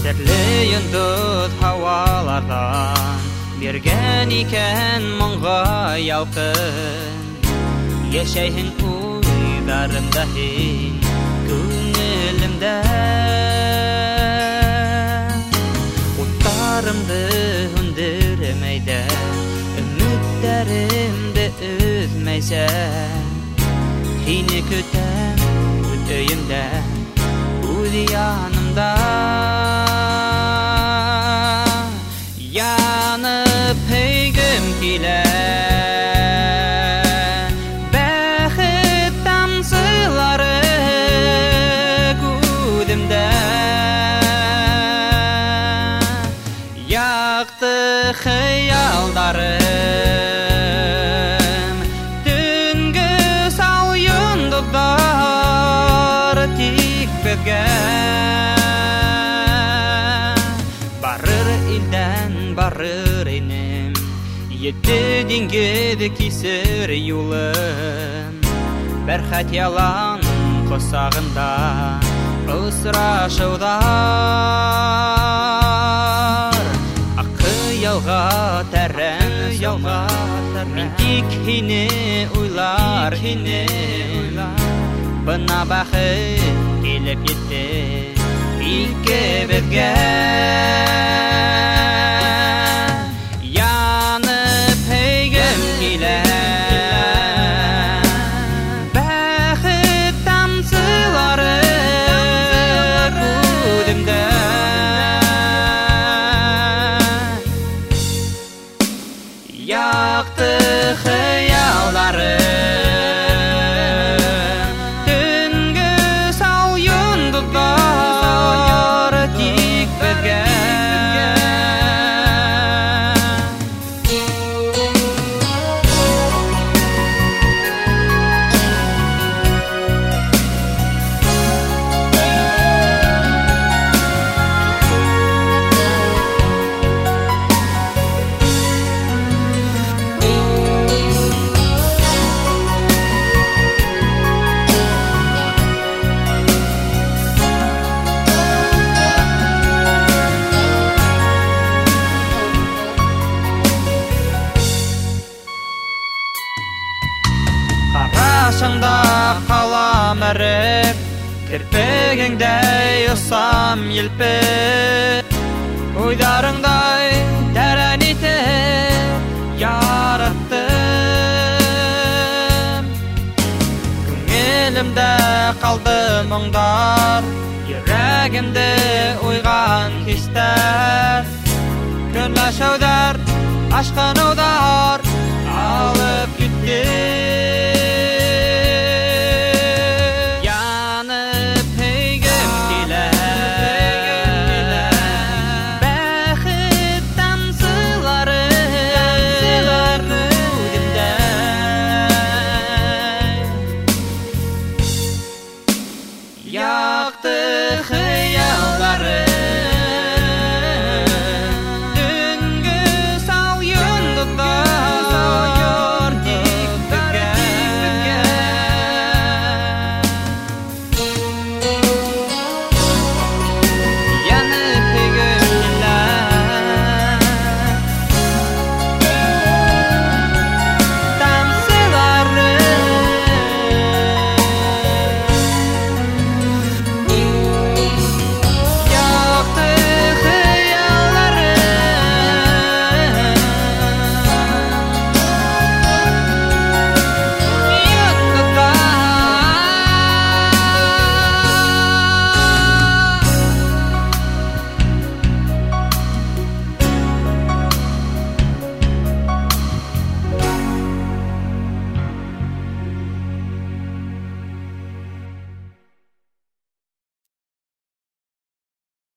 Серле йондыз хавалардан берген икән моңга ялкын. Яшәйһең уйларымда һин күңелемдә. Уттарымды һүндермәйдә, өметләремде өзмәйсән. Һине көтәм үз өемдә, үз янымда. Янып һөйгем килә, бәхет тамсылары күземдә. Якты хыялдарым, төнге сау йондызлар тик безгә. Барыр илдән барыр инем, Йетте диңгез кисер юлым. Бәрхәт ялан косагында осрашудар. Акы ялга тәрән ялга, мин тик һине уйлар инем. Бына бәхет килеп йетте икебезгә. Янып һөйгем килә, бәхет тамсылары күземдә. Якты хыялдарым, төнге сау йондызлар тик безгә. Карашыңда калам әреп, кирпегеңдәй осам елпеп. Уйдарыңдай тәрән итеп яраттым. Күңелемдә калды моңдар, йөрәгемдә уйган хистәр. Көнләшәүдәр, ашкынудар алып китте.